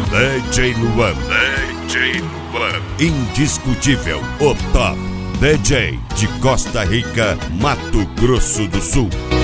DJ Luan. Indiscutível, o top DJ de Costa Rica, Mato Grosso do Sul.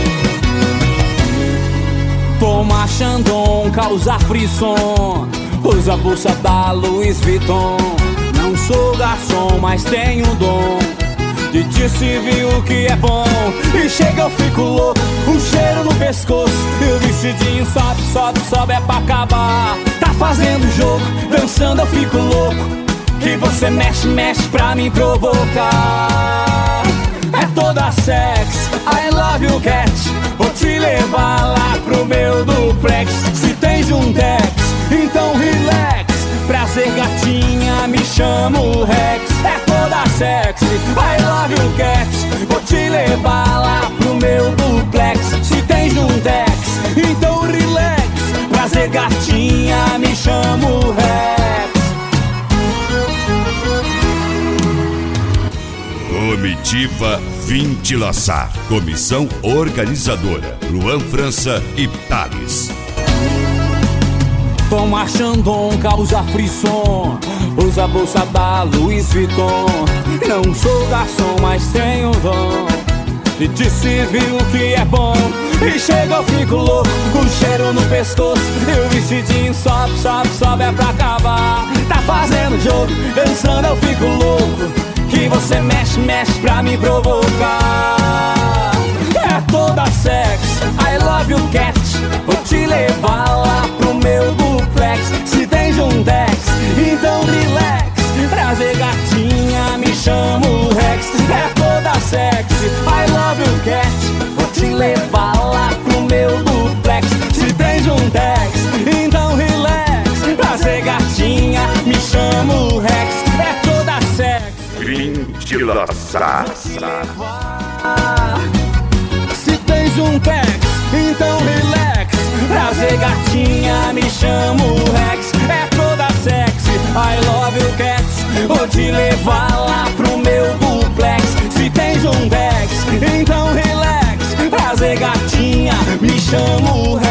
Toma Chandon, causa frisson, usa bolsa da Louis Vuitton. Não sou garçom, mas tenho dom de te servir o que é bom. E chega eu fico louco, um cheiro no pescoço, e o vestidinho sobe, sobe, sobe, é pra acabar. Tá fazendo jogo, dançando eu fico louco, que você mexe, mexe pra me provocar. É toda sex, I love you cat, vou te levar lá pro meu duplex. Se tens um Dex, então relax. Prazer gatinha, me chamo Rex. É toda sexy, I love you cat, vou te levar lá pro meu duplex. Se tens um Dex, então relax. Prazer gatinha, me chamo Rex. Comitiva Vim te laçar. Comissão organizadora Luan França e Thales. Toma Chandon, causa frisson, usa a bolsa da Louis Vuitton. Não sou garçom, mas tenho dom de te servir o que é bom. E chega eu fico louco, com cheiro no pescoço, e o vestidinho sobe, sobe, sobe, é pra acabar. Tá fazendo jogo, dançando eu fico louco, que você mexe, mexe pra me provocar. É toda sex, I love you cat, vou te levar lá pro meu duplex. Se tens um Dex, então relax. Prazer gatinha, me chamo Rex. É toda sexy, I love you cat, vou te levar lá pro meu duplex. Se tens um Dex, então relax. Prazer gatinha, me chamo Rex. É toda sexy, Vim te laçar. se tens um Dex, então relax. Prazer gatinha, me chamo Rex. É toda sexy, I love you cats, vou te levar lá pro meu duplex. Se tens um Dex, então relax. Prazer gatinha, me chamo Rex.